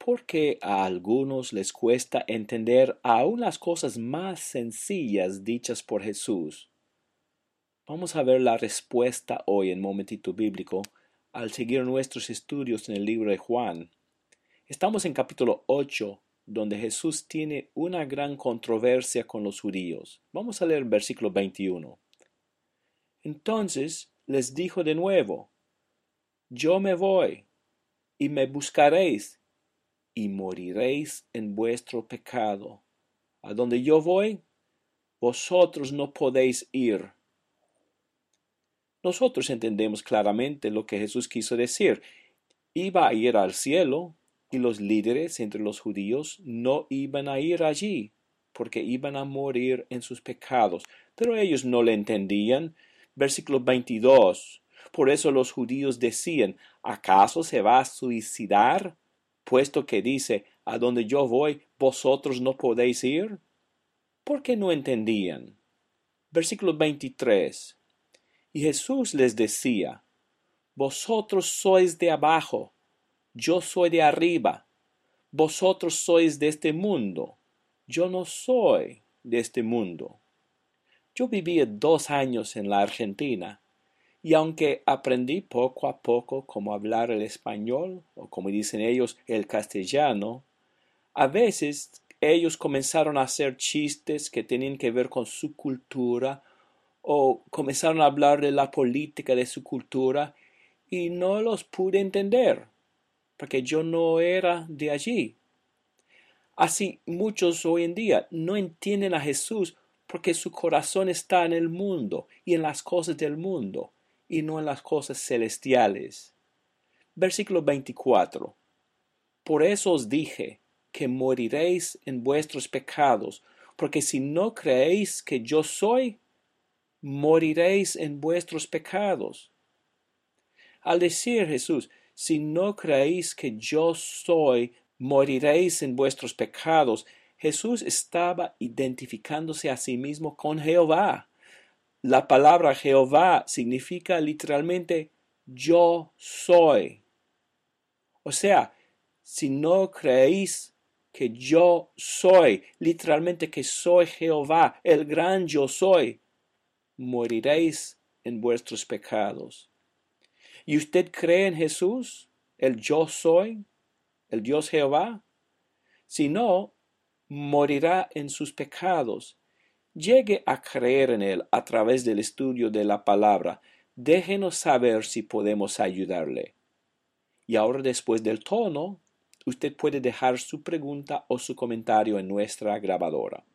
¿por qué a algunos les cuesta entender aún las cosas más sencillas dichas por Jesús? Vamos a ver la respuesta hoy en Momentito Bíblico al seguir nuestros estudios en el libro de Juan. Estamos en capítulo 8, donde Jesús tiene una gran controversia con los judíos. Vamos a leer el versículo 21. Entonces les dijo de nuevo: Yo me voy, y me buscaréis, y moriréis en vuestro pecado. A donde yo voy, vosotros no podéis ir. Nosotros entendemos claramente lo que Jesús quiso decir. Iba a ir al cielo, y los líderes entre los judíos no iban a ir allí, porque iban a morir en sus pecados. Pero ellos no le entendían. Versículo 22. Por eso los judíos decían: ¿acaso se va a suicidar? Puesto que dice: a donde yo voy, vosotros no podéis ir. ¿Por qué no entendían? Versículo 23. Y Jesús les decía: vosotros sois de abajo, yo soy de arriba. Vosotros sois de este mundo, yo no soy de este mundo. Yo viví 2 años en la Argentina, y aunque aprendí poco a poco cómo hablar el español, o como dicen ellos, el castellano, a veces ellos comenzaron a hacer chistes que tenían que ver con su cultura, o comenzaron a hablar de la política de su cultura, y no los pude entender, porque yo no era de allí. Así muchos hoy en día no entienden a Jesús porque su corazón está en el mundo y en las cosas del mundo, y no en las cosas celestiales. Versículo 24. Por eso os dije que moriréis en vuestros pecados, porque si no creéis que yo soy, moriréis en vuestros pecados. Al decir Jesús: si no creéis que yo soy, moriréis en vuestros pecados, Jesús estaba identificándose a sí mismo con Jehová. La palabra Jehová significa literalmente yo soy. O sea, si no creéis que yo soy, literalmente que soy Jehová, el gran yo soy, moriréis en vuestros pecados. ¿Y usted cree en Jesús, el yo soy, el Dios Jehová? Si no, morirá en sus pecados. Llegue a creer en Él a través del estudio de la palabra. Déjenos saber si podemos ayudarle. Y ahora, después del tono, usted puede dejar su pregunta o su comentario en nuestra grabadora.